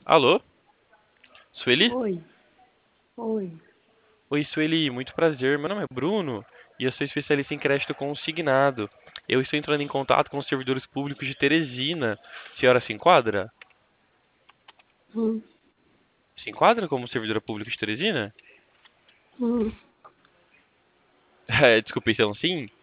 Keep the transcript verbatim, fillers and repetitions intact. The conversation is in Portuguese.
Alô? Sueli? Oi, oi. Oi, Sueli, muito prazer. Meu nome é Bruno e eu sou especialista em crédito consignado. Eu estou entrando em contato com os servidores públicos de Teresina. A senhora se enquadra? Hum, Se enquadra como servidora pública de Teresina? hum. É, desculpe, então sim.